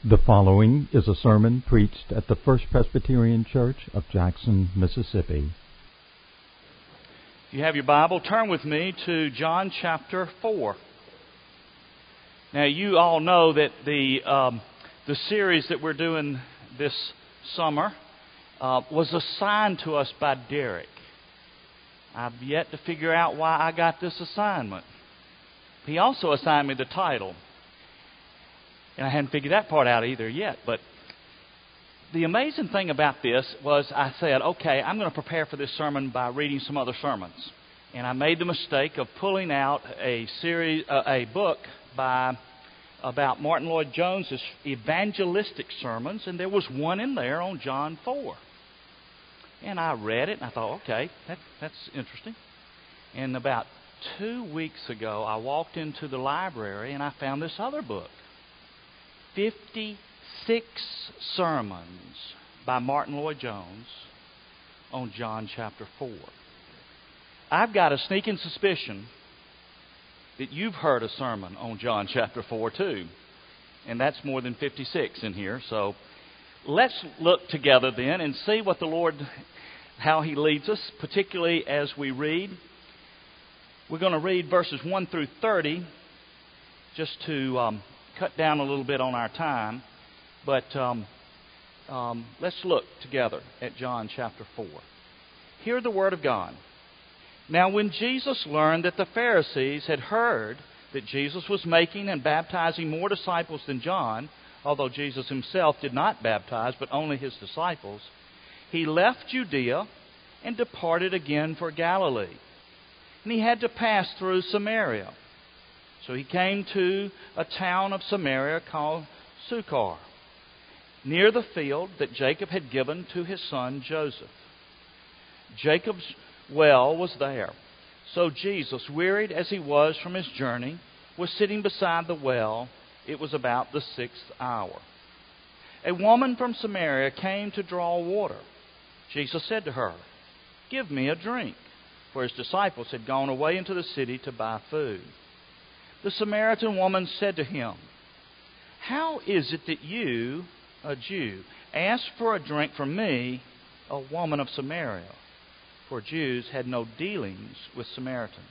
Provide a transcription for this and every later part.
The following is a sermon preached at the First Presbyterian Church of Jackson, Mississippi. If you have your Bible, turn with me to John chapter 4. Now, you all know that the series that we're doing this summer was assigned to us by Derek. I've yet to figure out why I got this assignment. He also assigned me the title. And I hadn't figured that part out either yet. But the amazing thing about this was I said, okay, I'm going to prepare for this sermon by reading some other sermons. And I made the mistake of pulling out a book about Martin Lloyd-Jones' evangelistic sermons, and there was one in there on John 4. And I read it, and I thought, okay, that's interesting. And about 2 weeks ago, I walked into the library, and I found this other book. 56 sermons by Martin Lloyd-Jones on John chapter 4. I've got a sneaking suspicion that you've heard a sermon on John chapter 4 too. And that's more than 56 in here. So let's look together then and see what the Lord, how He leads us, particularly as we read. We're going to read verses 1 through 30 just to cut down a little bit on our time, but let's look together at John chapter 4. Hear the word of God. Now when Jesus learned that the Pharisees had heard that Jesus was making and baptizing more disciples than John, although Jesus himself did not baptize, but only his disciples, he left Judea and departed again for Galilee. And he had to pass through Samaria. So he came to a town of Samaria called Sychar, near the field that Jacob had given to his son Joseph. Jacob's well was there. So Jesus, wearied as he was from his journey, was sitting beside the well. It was about the 6th hour. A woman from Samaria came to draw water. Jesus said to her, "Give me a drink," for his disciples had gone away into the city to buy food. The Samaritan woman said to him, "How is it that you, a Jew, ask for a drink from me, a woman of Samaria?" For Jews had no dealings with Samaritans.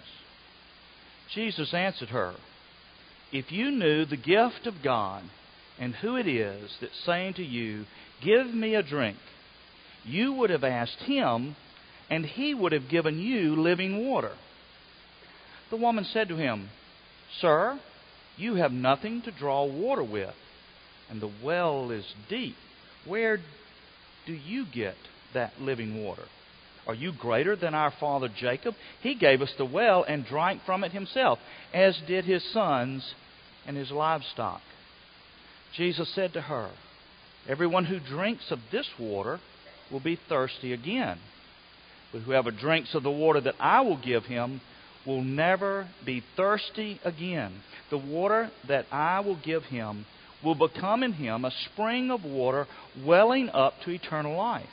Jesus answered her, "If you knew the gift of God and who it is that's saying to you, 'Give me a drink,' you would have asked him, and he would have given you living water." The woman said to him, "Sir, you have nothing to draw water with, and the well is deep. Where do you get that living water? Are you greater than our father Jacob? He gave us the well and drank from it himself, as did his sons and his livestock." Jesus said to her, "Everyone who drinks of this water will be thirsty again. But whoever drinks of the water that I will give him will never be thirsty again. The water that I will give him will become in him a spring of water welling up to eternal life."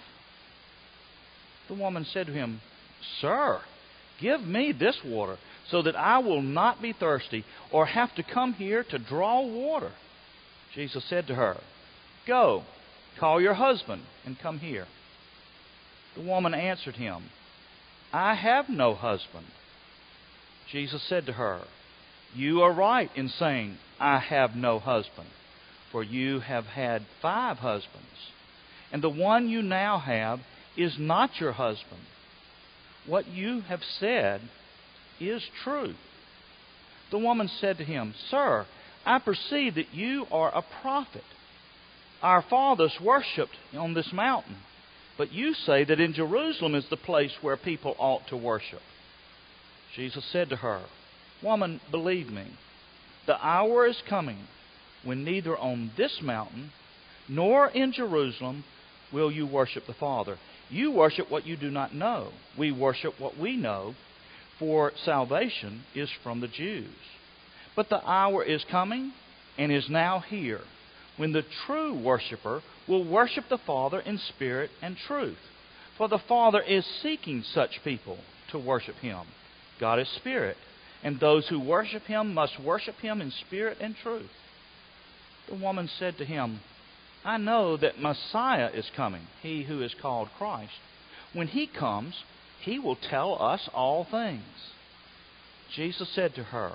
The woman said to him, "Sir, give me this water so that I will not be thirsty or have to come here to draw water." Jesus said to her, "Go, call your husband and come here." The woman answered him, "I have no husband." Jesus said to her, "You are right in saying, 'I have no husband,' for you have had 5 husbands, and the one you now have is not your husband. What you have said is true." The woman said to him, "Sir, I perceive that you are a prophet. Our fathers worshipped on this mountain, but you say that in Jerusalem is the place where people ought to worship." Jesus said to her, "Woman, believe me, the hour is coming when neither on this mountain nor in Jerusalem will you worship the Father. You worship what you do not know. We worship what we know, for salvation is from the Jews. But the hour is coming and is now here when the true worshiper will worship the Father in spirit and truth. For the Father is seeking such people to worship Him. God is spirit, and those who worship Him must worship Him in spirit and truth. The woman said to him, I know that Messiah is coming, he who is called Christ. When he comes, he will tell us all things. Jesus said to her,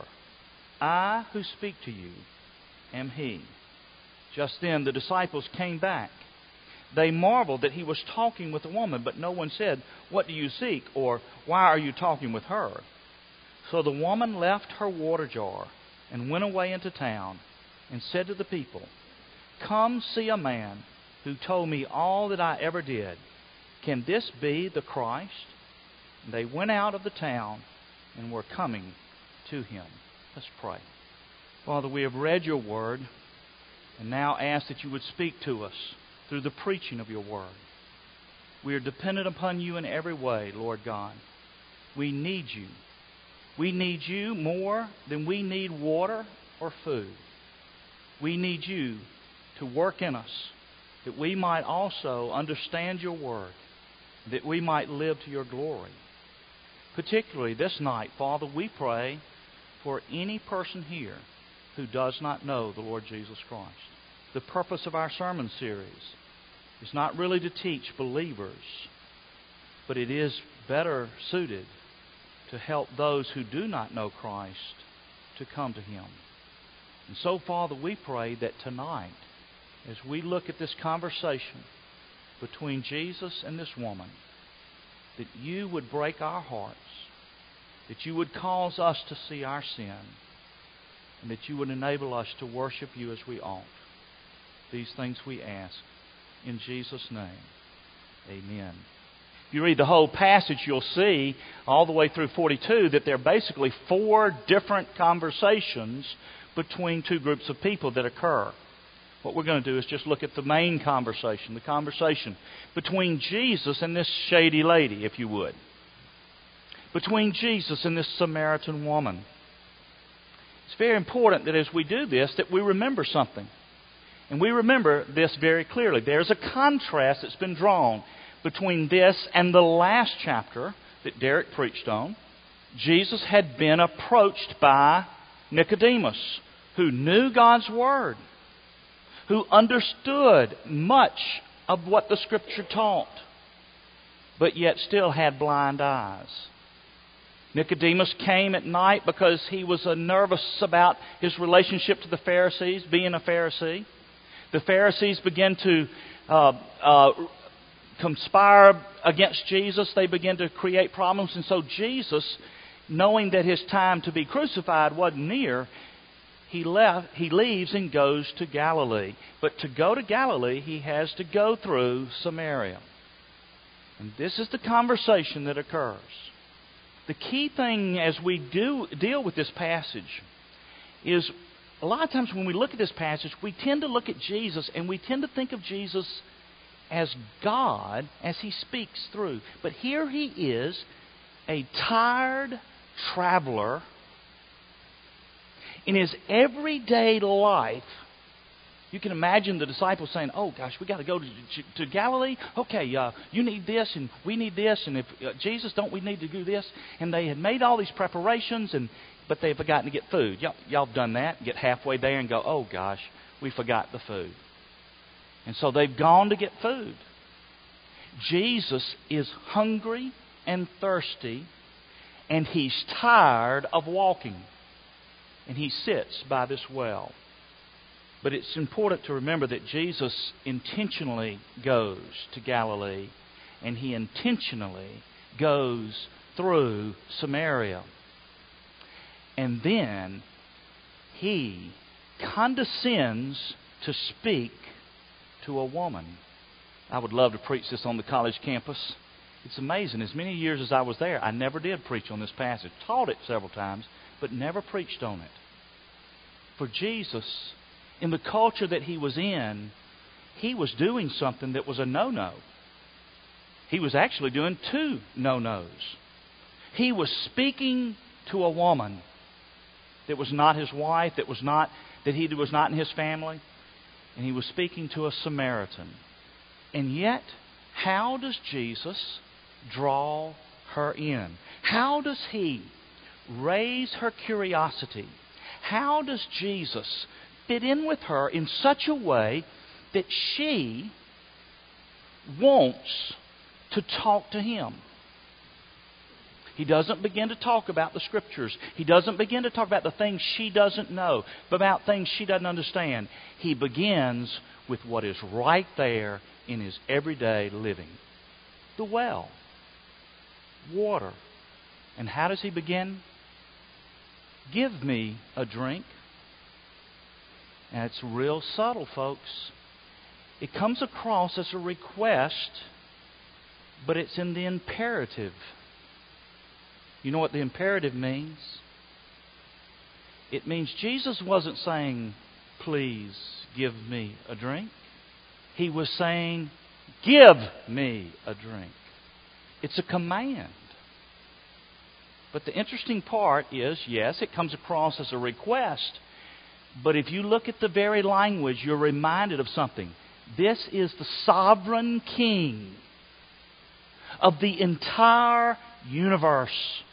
I who speak to you am he. Just then the disciples came back. They marveled that he was talking with a woman, but no one said, What do you seek? Or, Why are you talking with her? So the woman left her water jar and went away into town and said to the people, Come see a man who told me all that I ever did. Can this be the Christ? And they went out of the town and were coming to him. Let's pray. Father, we have read your word and now ask that you would speak to us through the preaching of your word. We are dependent upon you in every way, Lord God. We need you. We need you more than we need water or food. We need you to work in us, that we might also understand your word, that we might live to your glory. Particularly this night, Father, we pray for any person here who does not know the Lord Jesus Christ. The purpose of our sermon series is not really to teach believers, but it is better suited to help those who do not know Christ to come to him. And so, Father, we pray that tonight, as we look at this conversation between Jesus and this woman, that you would break our hearts, that you would cause us to see our sin, and that you would enable us to worship you as we ought. These things we ask in Jesus' name. Amen. If you read the whole passage, you'll see all the way through 42 that there are basically 4 different conversations between two groups of people that occur. What we're going to do is just look at the main conversation, the conversation between Jesus and this shady lady, if you would. Between Jesus and this Samaritan woman. It's very important that as we do this, that we remember something. And we remember this very clearly. There's a contrast that's been drawn between this and the last chapter that Derek preached on. Jesus had been approached by Nicodemus, who knew God's Word, who understood much of what the Scripture taught, but yet still had blind eyes. Nicodemus came at night because he was nervous about his relationship to the Pharisees, being a Pharisee. The Pharisees began to conspire against Jesus. They began to create problems. And so Jesus, knowing that his time to be crucified wasn't near, he leaves and goes to Galilee. But to go to Galilee, he has to go through Samaria. And this is the conversation that occurs. The key thing as we deal with this passage is a lot of times when we look at this passage, we tend to look at Jesus and we tend to think of Jesus as God as he speaks through. But here he is, a tired traveler in his everyday life. You can imagine the disciples saying, oh gosh, we got to go to Galilee. Okay, you need this and we need this. And if Jesus, don't we need to do this? And they had made all these preparations, but they've forgotten to get food. Y'all have done that. Get halfway there and go, oh gosh, we forgot the food. And so they've gone to get food. Jesus is hungry and thirsty, and he's tired of walking. And he sits by this well. But it's important to remember that Jesus intentionally goes to Galilee, and he intentionally goes through Samaria. And then he condescends to speak to a woman. I would love to preach this on the college campus. It's amazing. As many years as I was there, I never did preach on this passage. Taught it several times, but never preached on it. For Jesus, in the culture that he was in, he was doing something that was a no-no. He was actually doing 2 no-nos. He was speaking to a woman that was not his wife, that he was not in his family, and he was speaking to a Samaritan. And yet, how does Jesus draw her in? How does he raise her curiosity? How does Jesus fit in with her in such a way that she wants to talk to him. He doesn't begin to talk about the Scriptures. He doesn't begin to talk about the things she doesn't know, but about things she doesn't understand. He begins with what is right there in his everyday living. The well. Water. And how does he begin? Give me a drink. And it's real subtle, folks. It comes across as a request, but it's in the imperative. You know what the imperative means? It means Jesus wasn't saying, please give me a drink. He was saying, give me a drink. It's a command. But the interesting part is, yes, it comes across as a request. But if you look at the very language, you're reminded of something. This is the sovereign King of the entire universe,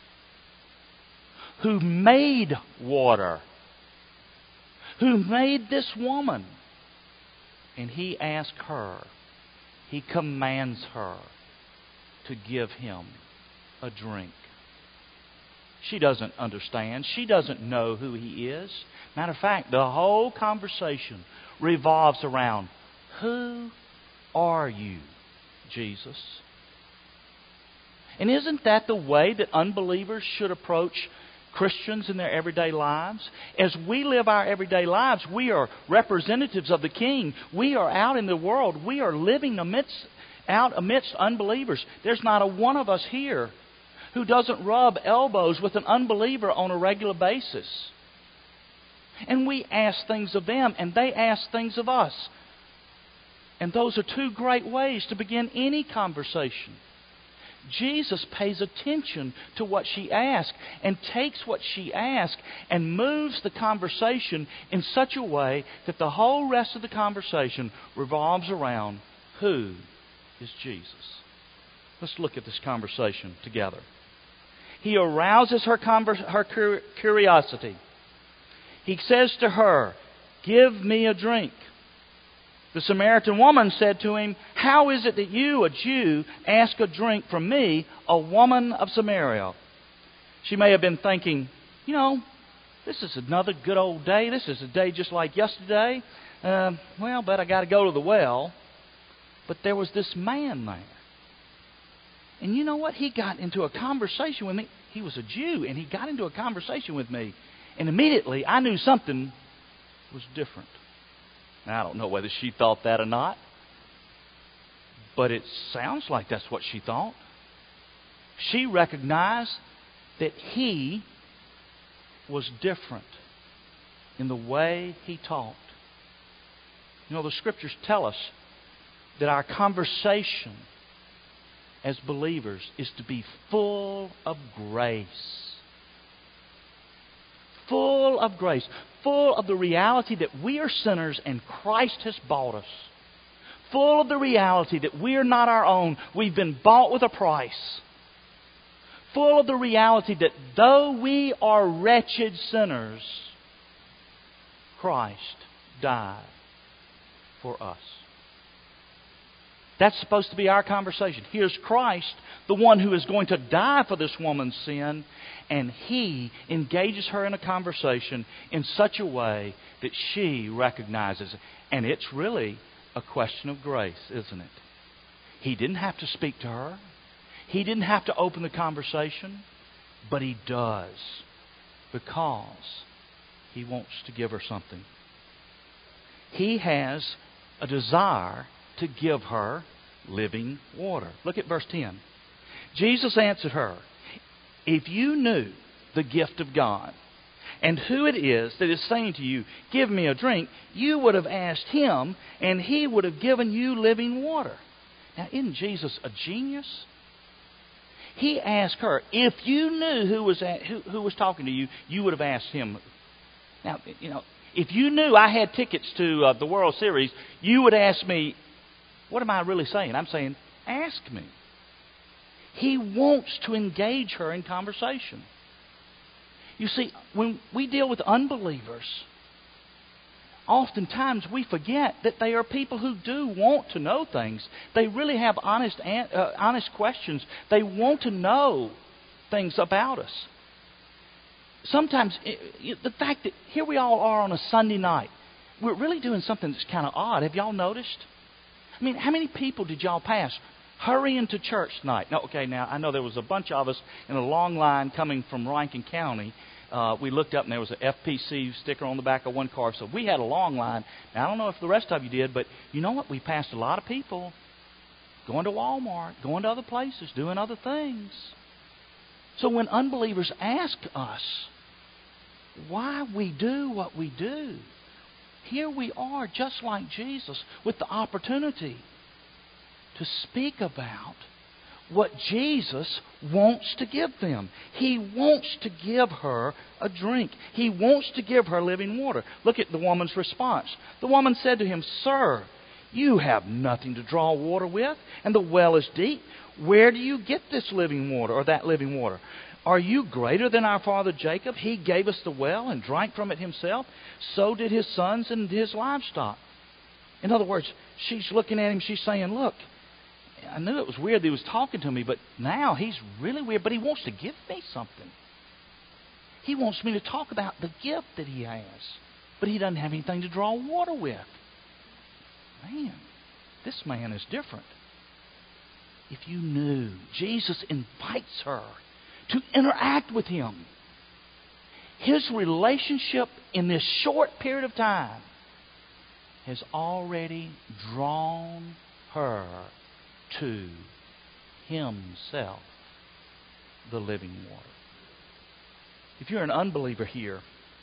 who made water, who made this woman. And he asked her, he commands her to give him a drink. She doesn't understand. She doesn't know who he is. Matter of fact, the whole conversation revolves around, who are you, Jesus? And isn't that the way that unbelievers should approach Christians in their everyday lives? As we live our everyday lives, we are representatives of the King. We are out in the world. We are living out amidst unbelievers. There's not a one of us here who doesn't rub elbows with an unbeliever on a regular basis. And we ask things of them, and they ask things of us. And those are two great ways to begin any conversation. Jesus pays attention to what she asks and takes what she asks and moves the conversation in such a way that the whole rest of the conversation revolves around, who is Jesus? Let's look at this conversation together. He arouses her curiosity. He says to her, give me a drink. The Samaritan woman said to him, how is it that you, a Jew, ask a drink from me, a woman of Samaria? She may have been thinking, this is another good old day. This is a day just like yesterday. But I got to go to the well. But there was this man there. And you know what? He got into a conversation with me. He was a Jew, and he got into a conversation with me. And immediately I knew something was different. Now, I don't know whether she thought that or not, but it sounds like that's what she thought. She recognized that he was different in the way he talked. The Scriptures tell us that our conversation as believers is to be full of grace. Full of grace. Full of the reality that we are sinners and Christ has bought us. Full of the reality that we are not our own. We've been bought with a price. Full of the reality that though we are wretched sinners, Christ died for us. That's supposed to be our conversation. Here's Christ, the one who is going to die for this woman's sin, and He engages her in a conversation in such a way that she recognizes it. And it's really a question of grace, isn't it? He didn't have to speak to her. He didn't have to open the conversation, but He does because He wants to give her something. He has a desire to give her living water. Look at verse 10. Jesus answered her, if you knew the gift of God and who it is that is saying to you, give me a drink, you would have asked Him and He would have given you living water. Now, isn't Jesus a genius? He asked her, if you knew who was talking to you, you would have asked Him. Now, if you knew I had tickets to the World Series, you would ask me, what am I really saying? I'm saying, ask me. He wants to engage her in conversation. You see, when we deal with unbelievers, oftentimes we forget that they are people who do want to know things. They really have honest questions. They want to know things about us. Sometimes the fact that here we all are on a Sunday night, we're really doing something that's kind of odd. Have y'all noticed? I mean, how many people did y'all pass hurrying to church tonight? Now, I know there was a bunch of us in a long line coming from Rankin County. We looked up and there was an FPC sticker on the back of one car, so we had a long line. Now, I don't know if the rest of you did, but you know what? We passed a lot of people going to Walmart, going to other places, doing other things. So when unbelievers ask us why we do what we do, here we are just like Jesus with the opportunity to speak about what Jesus wants to give them. He wants to give her a drink. He wants to give her living water. Look at the woman's response. The woman said to him, "Sir, you have nothing to draw water with, and the well is deep. Where do you get this living water or that living water? Are you greater than our father Jacob? He gave us the well and drank from it himself. So did his sons and his livestock." In other words, she's looking at him. She's saying, look, I knew it was weird that he was talking to me, but now he's really weird. But he wants to give me something. He wants me to talk about the gift that he has. But he doesn't have anything to draw water with. Man, this man is different. If you knew, Jesus invites her to interact with him. His relationship in this short period of time has already drawn her to himself, the living water. If you're an unbeliever here,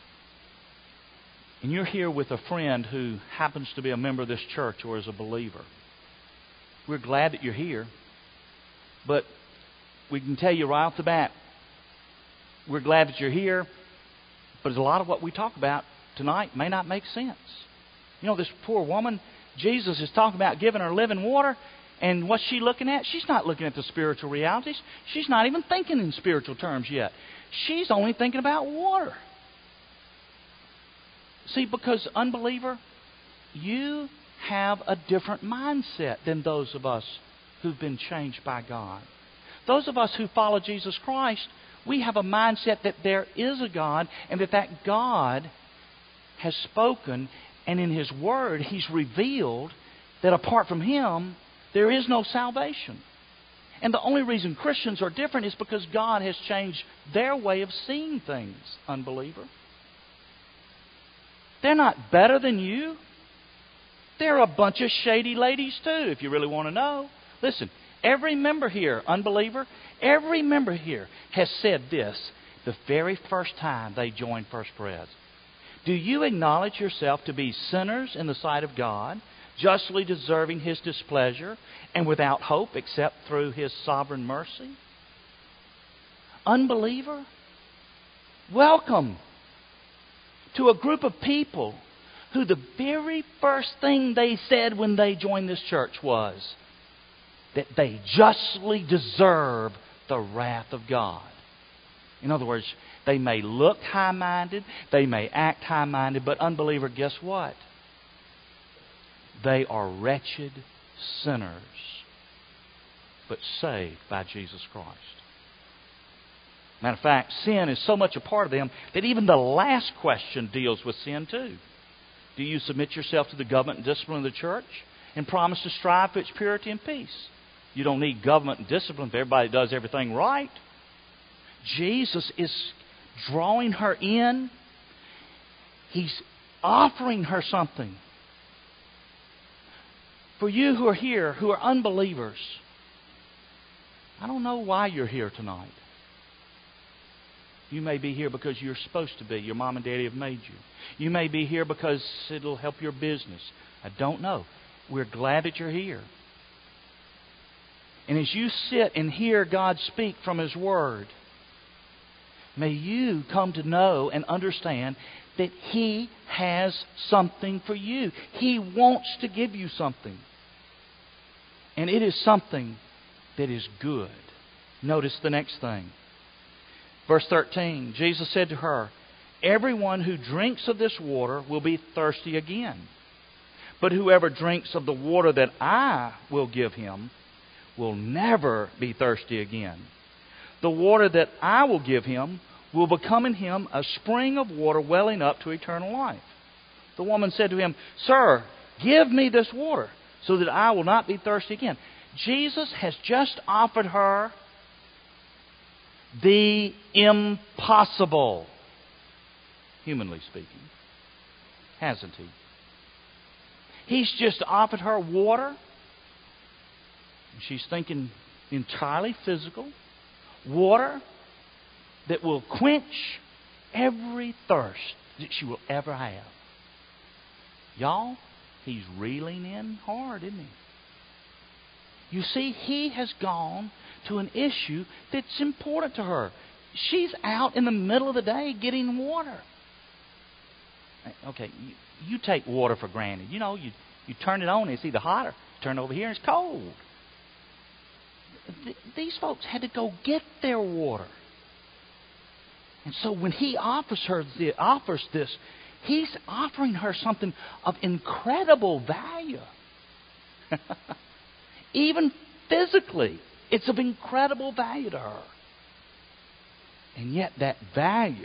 and you're here with a friend who happens to be a member of this church or is a believer, we're glad that you're here. But we can tell you right off the bat, we're glad that you're here, but a lot of what we talk about tonight may not make sense. You know, this poor woman, Jesus is talking about giving her living water, and what's she looking at? She's not looking at the spiritual realities. She's not even thinking in spiritual terms yet. She's only thinking about water. See, because, unbeliever, you have a different mindset than those of us who've been changed by God. Those of us who follow Jesus Christ, we have a mindset that there is a God, and that God has spoken, and in His Word He's revealed that apart from Him, there is no salvation. And the only reason Christians are different is because God has changed their way of seeing things, unbeliever. They're not better than you. They're a bunch of shady ladies too, if you really want to know. Listen, every member here, unbeliever, every member here has said this the very first time they joined First Pres. Do you acknowledge yourself to be sinners in the sight of God, justly deserving His displeasure, and without hope except through His sovereign mercy? Unbeliever, welcome to a group of people who the very first thing they said when they joined this church was that they justly deserve the wrath of God. In other words, they may look high-minded, they may act high-minded, but unbeliever, guess what? They are wretched sinners, but saved by Jesus Christ. Matter of fact, sin is so much a part of them that even the last question deals with sin too. Do you submit yourself to the government and discipline of the church and promise to strive for its purity and peace? You don't need government and discipline if everybody does everything right. Jesus is drawing her in. He's offering her something. For you who are here, who are unbelievers, I don't know why you're here tonight. You may be here because you're supposed to be. Your mom and daddy have made you. You may be here because it'll help your business. I don't know. We're glad that you're here. And as you sit and hear God speak from His Word, may you come to know and understand that He has something for you. He wants to give you something. And it is something that is good. Notice the next thing. Verse 13, Jesus said to her, Everyone who drinks of this water will be thirsty again. But whoever drinks of the water that I will give him will never be thirsty again. The water that I will give him will become in him a spring of water welling up to eternal life. The woman said to him, Sir, give me this water so that I will not be thirsty again. Jesus has just offered her the impossible, humanly speaking, hasn't he? He's just offered her water. She's thinking entirely physical. Water that will quench every thirst that she will ever have. Y'all, he's reeling in hard, isn't he? You see, he has gone to an issue that's important to her. She's out in the middle of the day getting water. Okay, you take water for granted. You know, you turn it on and it's either hot or turn it over here and it's cold. These folks had to go get their water. And so when he offers this, he's offering her something of incredible value. Even physically, it's of incredible value to her. And yet that value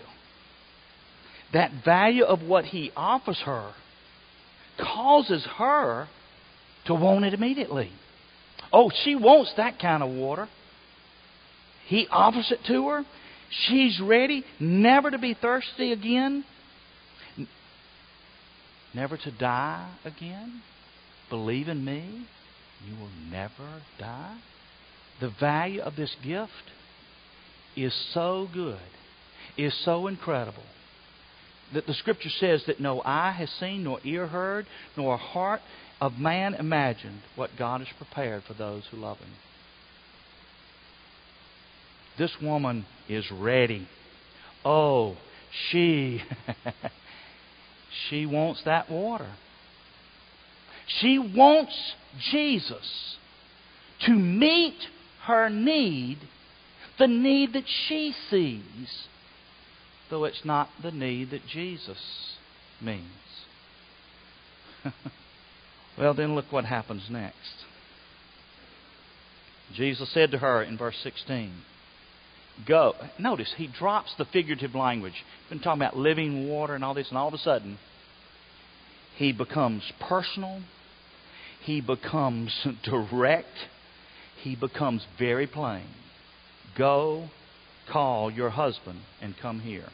of what he offers her, causes her to want it immediately. Oh, she wants that kind of water. He offers it to her. She's ready never to be thirsty again. Never to die again. Believe in me, you will never die. The value of this gift is so good, is so incredible, that the Scripture says that no eye has seen, nor ear heard, nor heart of man imagined what God has prepared for those who love Him. This woman is ready. Oh, she wants that water. She wants Jesus to meet her need, the need that she sees, though it's not the need that Jesus means. Well, then look what happens next. Jesus said to her in verse 16, Go. Notice, he drops the figurative language. He's been talking about living water and all this, and all of a sudden, he becomes personal. He becomes direct. He becomes very plain. Go, call your husband, and come here.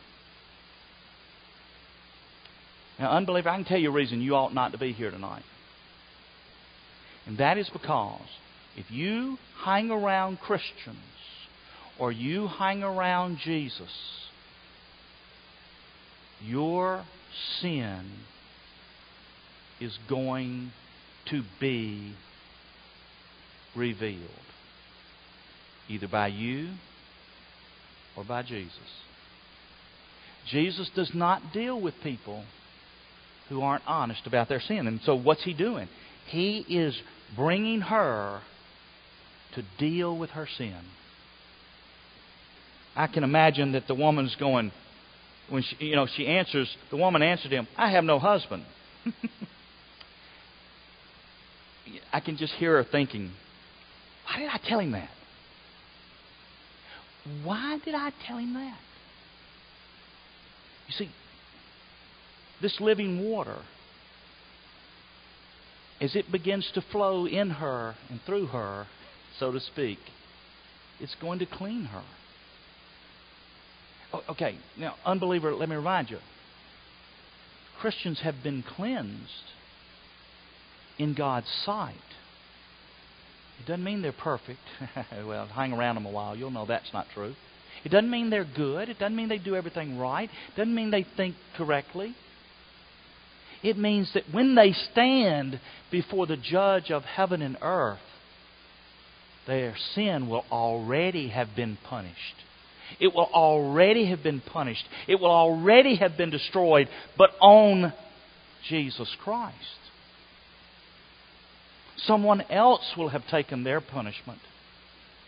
Now, unbeliever, I can tell you a reason you ought not to be here tonight. And that is because if you hang around Christians or you hang around Jesus, your sin is going to be revealed, either by you or by Jesus. Jesus does not deal with people who aren't honest about their sin. And so what's He doing? He is bringing her to deal with her sin. I can imagine that the woman's going, when she answers, the woman answered him, I have no husband. I can just hear her thinking, why did I tell him that? Why did I tell him that? You see, this living water, as it begins to flow in her and through her, so to speak, it's going to clean her. Okay, now, unbeliever, let me remind you. Christians have been cleansed in God's sight. It doesn't mean they're perfect. Well, hang around them a while, you'll know that's not true. It doesn't mean they're good. It doesn't mean they do everything right. It doesn't mean they think correctly. It means that when they stand before the judge of heaven and earth, their sin will already have been punished. It will already have been punished. It will already have been destroyed, but on Jesus Christ. Someone else will have taken their punishment.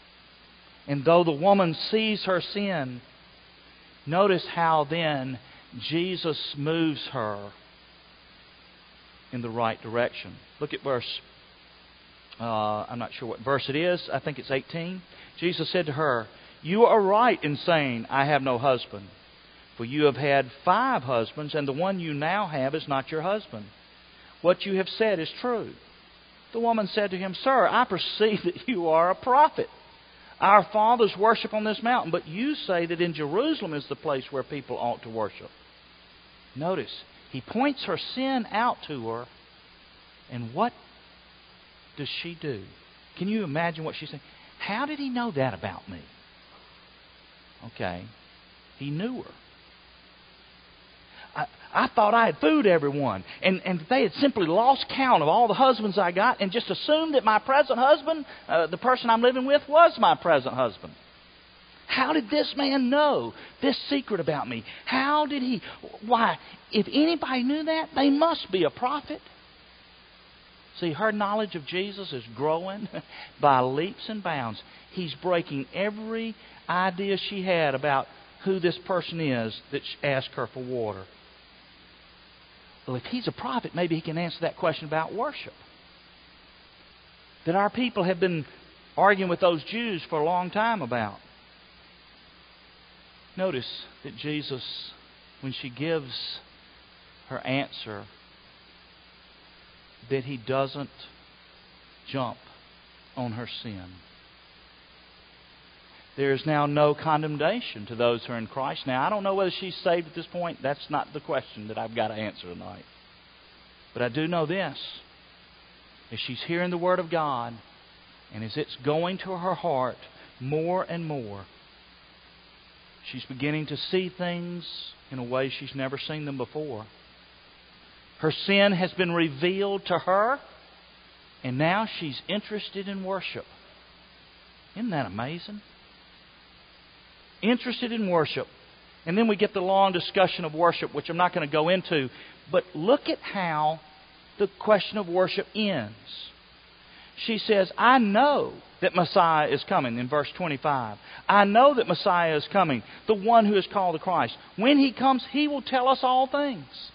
And though the woman sees her sin, notice how then Jesus moves her in the right direction. Look at verse, I'm not sure what verse it is. I think it's 18. Jesus said to her, "You are right in saying, 'I have no husband.' For you have had 5 husbands, and the one you now have is not your husband. What you have said is true." The woman said to him, "Sir, I perceive that you are a prophet. Our fathers worship on this mountain, but you say that in Jerusalem is the place where people ought to worship." Notice, he points her sin out to her, and what does she do? Can you imagine what she's saying? How did he know that about me? Okay, he knew her. I thought I had fooled everyone, and they had simply lost count of all the husbands I got and just assumed that my present husband, the person I'm living with, was my present husband. How did this man know this secret about me? How did he? Why, if anybody knew that, they must be a prophet. See, her knowledge of Jesus is growing by leaps and bounds. He's breaking every idea she had about who this person is that asked her for water. Well, if he's a prophet, maybe he can answer that question about worship that our people have been arguing with those Jews for a long time about. Notice that Jesus, when she gives her answer, that he doesn't jump on her sin. There is now no condemnation to those who are in Christ. Now, I don't know whether she's saved at this point. That's not the question that I've got to answer tonight. But I do know this. As she's hearing the Word of God, and as it's going to her heart more and more, she's beginning to see things in a way she's never seen them before. Her sin has been revealed to her, and now she's interested in worship. Isn't that amazing? Interested in worship. And then we get the long discussion of worship, which I'm not going to go into. But look at how the question of worship ends. She says, "I know that Messiah is coming," in verse 25. "I know that Messiah is coming, the one who is called the Christ. When He comes, He will tell us all things."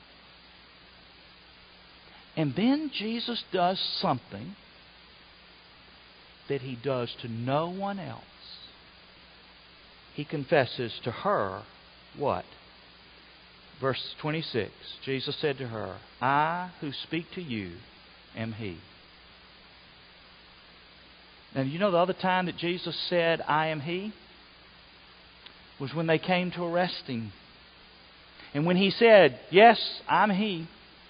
And then Jesus does something that He does to no one else. He confesses to her what? Verse 26. Jesus said to her, "I who speak to you am He." Now, you know the other time that Jesus said, "I am He," was when they came to arrest Him. And when He said, "Yes, I'm He,"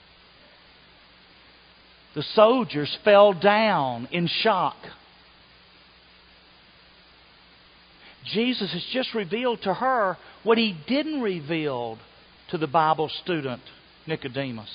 the soldiers fell down in shock. Jesus has just revealed to her what He didn't reveal to the Bible student Nicodemus.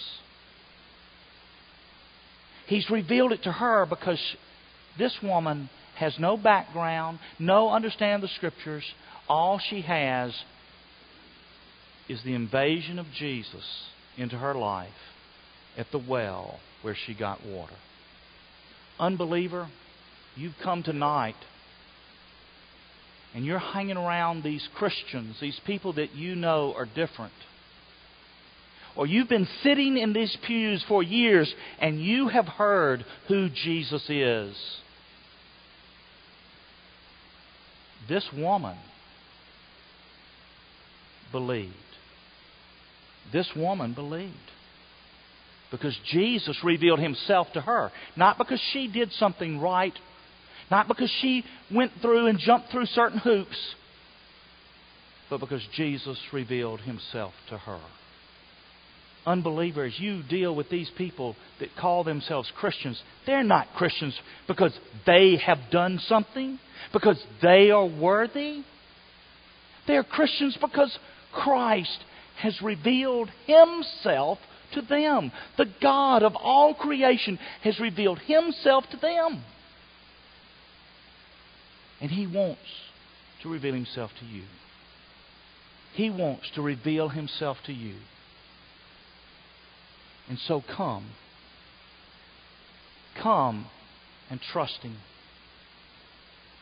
He's revealed it to her because this woman has no background, no understanding of the Scriptures. All she has is the invasion of Jesus into her life at the well where she got water. Unbeliever, you've come tonight and you're hanging around these Christians, these people that you know are different. Or you've been sitting in these pews for years and you have heard who Jesus is. This woman believed. This woman believed. Because Jesus revealed Himself to her. Not because she did something right. Not because she went through and jumped through certain hoops. But because Jesus revealed Himself to her. Unbelievers, you deal with these people that call themselves Christians. They're not Christians because they have done something, because they are worthy. They're Christians because Christ has revealed Himself to them. The God of all creation has revealed Himself to them. And He wants to reveal Himself to you. He wants to reveal Himself to you. And so come. Come and trust Him.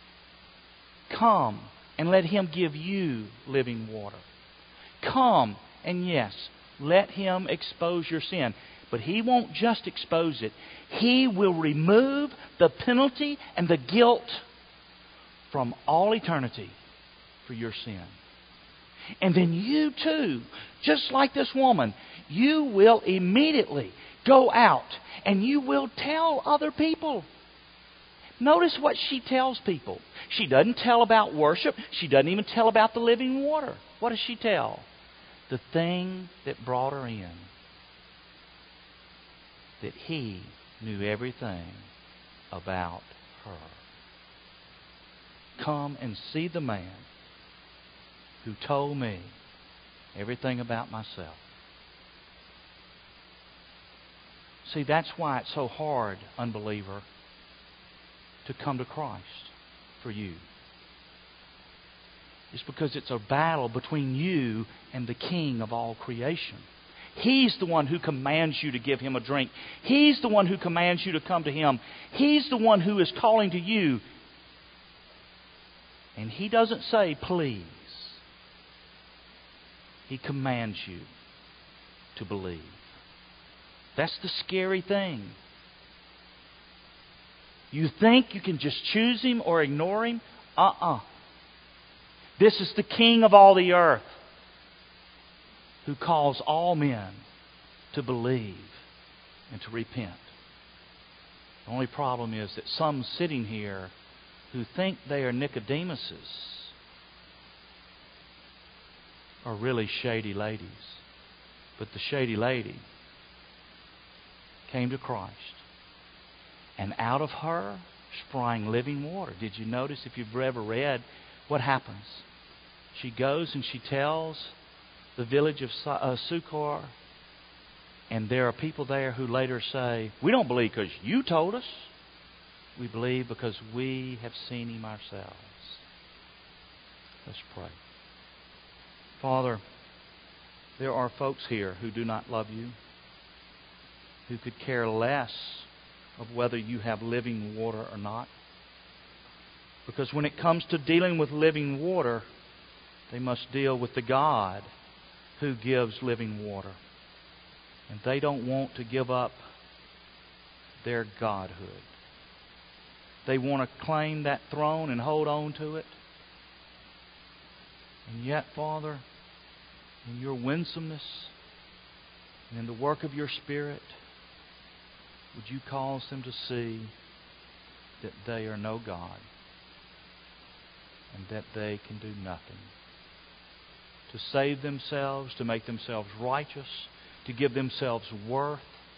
Come and let Him give you living water. Come And yes, let Him expose your sin. But He won't just expose it. He will remove the penalty and the guilt from all eternity for your sin. And then you too, just like this woman, you will immediately go out and you will tell other people. Notice what she tells people. She doesn't tell about worship. She doesn't even tell about the living water. What does she tell? The thing that brought her in. That He knew everything about her. Come and see the man who told me everything about myself. See, that's why it's so hard, unbeliever, to come to Christ for you. It's because it's a battle between you and the King of all creation. He's the one who commands you to give Him a drink. He's the one who commands you to come to Him. He's the one who is calling to you. And He doesn't say, please. He commands you to believe. That's the scary thing. You think you can just choose Him or ignore Him? This is the King of all the earth who calls all men to believe and to repent. The only problem is that some sitting here who think they are Nicodemuses are really shady ladies. But the shady lady came to Christ. And out of her sprang living water. Did you notice, if you've ever read, what happens? She goes and she tells the village of Sychar, and there are people there who later say, we don't believe because you told us. We believe because we have seen Him ourselves. Let's pray. Father, there are folks here who do not love You, who could care less of whether you have living water or not. Because when it comes to dealing with living water, they must deal with the God who gives living water. And they don't want to give up their godhood. They want to claim that throne and hold on to it. And yet, Father, in Your winsomeness and in the work of Your Spirit, would You cause them to see that they are no God and that they can do nothing to save themselves, to make themselves righteous, to give themselves worth.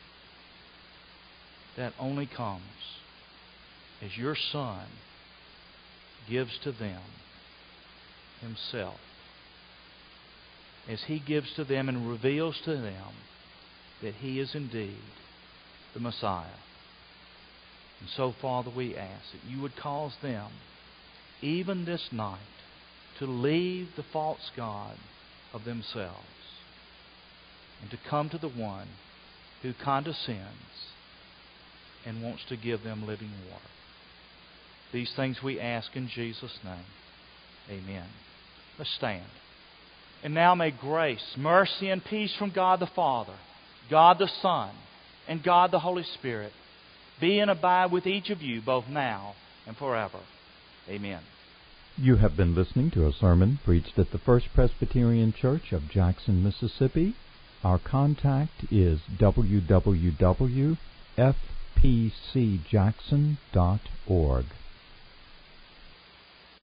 That only comes as Your Son gives to them Himself. As He gives to them and reveals to them that He is indeed the Messiah. And so, Father, we ask that You would cause them, even this night, to leave the false god of themselves and to come to the One who condescends and wants to give them living water. These things we ask in Jesus' name. Amen. Let's stand. And now may grace, mercy, and peace from God the Father, God the Son, and God the Holy Spirit be and abide with each of you both now and forever. Amen. You have been listening to a sermon preached at the First Presbyterian Church of Jackson, Mississippi. Our contact is www.fpcjackson.org.